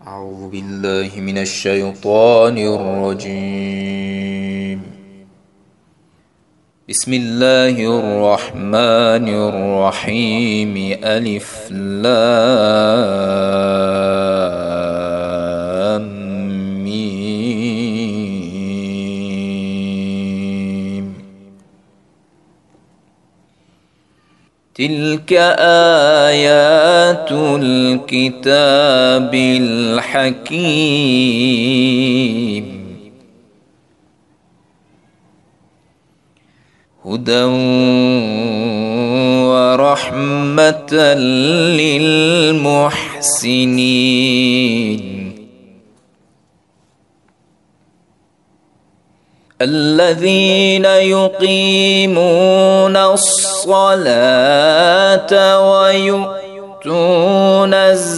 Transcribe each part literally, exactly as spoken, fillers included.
أعوذ بالله من الشيطان الرجيم. بسم الله الرحمن الرحيم. ألف لام ميم. تلك آيات الكتاب الحكيم. هدى ورحمة للمحسنين الذين يقيمون الصلاة ويؤتون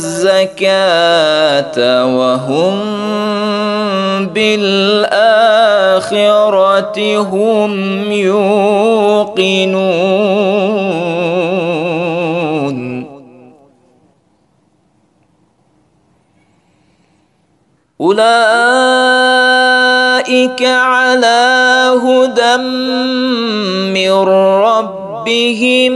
الزكاة وهم بالآخرة هم يوقنون. أولئك على هدى من ربهم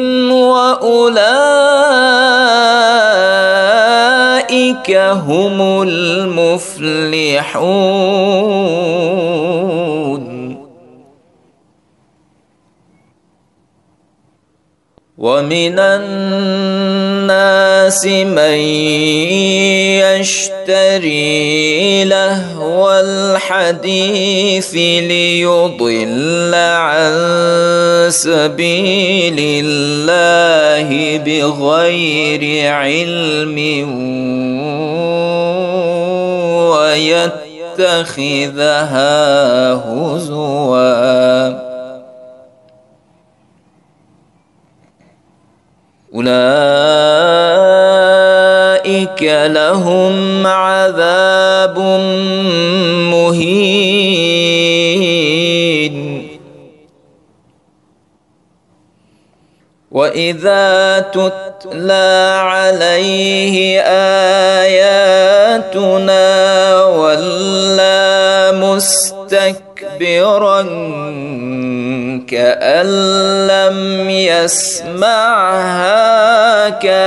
وأولئك هم المفلحون. ومن الناس من يشتري لهو الحديث ليضل عن سبيل الله بغير علم ويتخذها هزوا. أولئك لهم عذاب مهين. وإذا تتلى عليه آياتنا ولى مستكبرا كأن لم يسمعها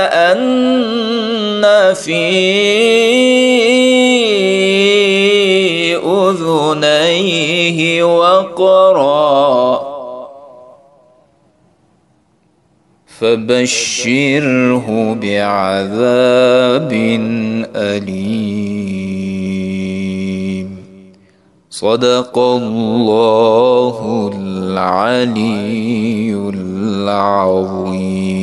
كأن في أذنيه وقرا فبشره بعذاب أليم. صدق الله العلي العظيم.